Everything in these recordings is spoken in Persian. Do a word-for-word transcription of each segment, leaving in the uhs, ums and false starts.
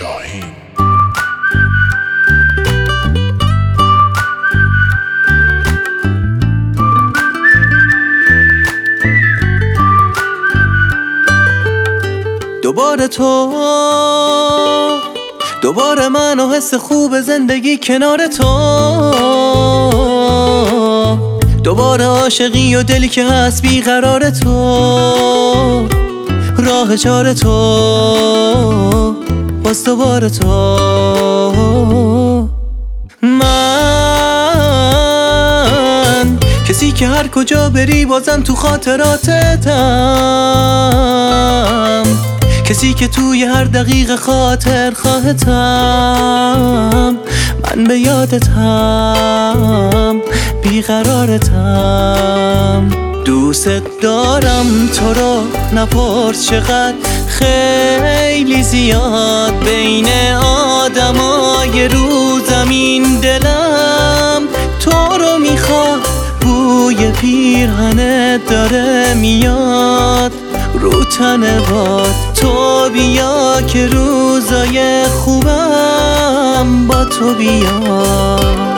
شاهین. دوباره تو، دوباره من و حس خوب زندگی کنار تو، دوباره عاشقی و دلی که هست بیقرار تو، راه چار تو، باز دوباره تو. من کسی که هر کجا بری بازم تو خاطراتتم، کسی که توی هر دقیقه خاطر خواهتم، من به یادتم بیقرارتم. دوست دارم تو رو، نپرس چقدر، خیلی زیاد بین آدمای رو زمین دلم تو رو میخواد. بوی پیرهنت داره میاد رو تن باد، تو بیا که روزای خوبم با تو بیاد.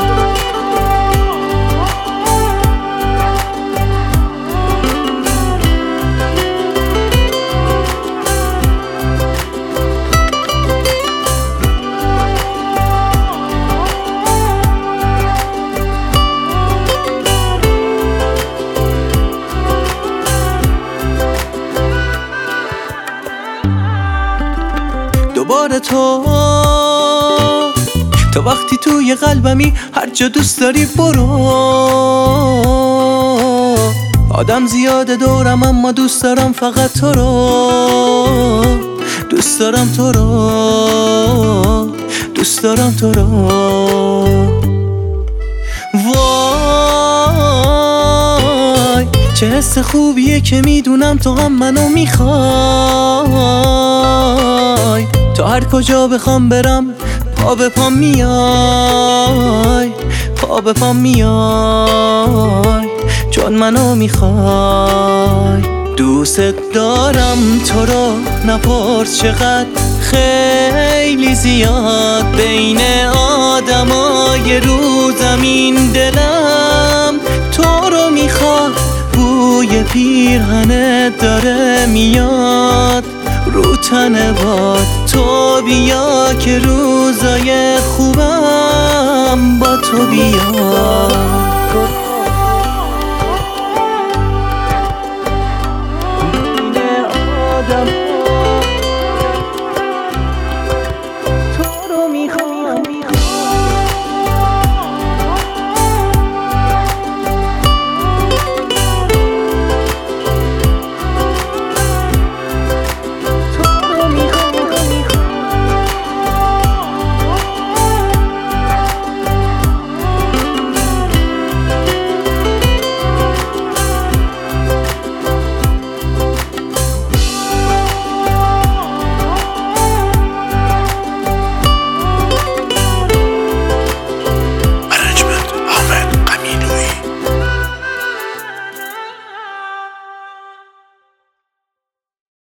دوباره تو، تو وقتی توی قلبمی هر جا دوست داری برو. آدم زیاده دورم اما دوست دارم فقط تو رو، دوست دارم تو رو، دوست دارم تو رو. وای چه حس خوبیه که میدونم تو هم منو میخوای، تا هر کجا بخوام برم پا به پا میای، پا به پا میای چون منو میخوای. دوست دارم تو رو، نپرس چقدر، خیلی زیاد بین آدمای رو زمین دلم تو رو میخواد. بوی پیرهنت داره میاد رو تن باد، تو بیا که روزای خوبم با تو بیاد.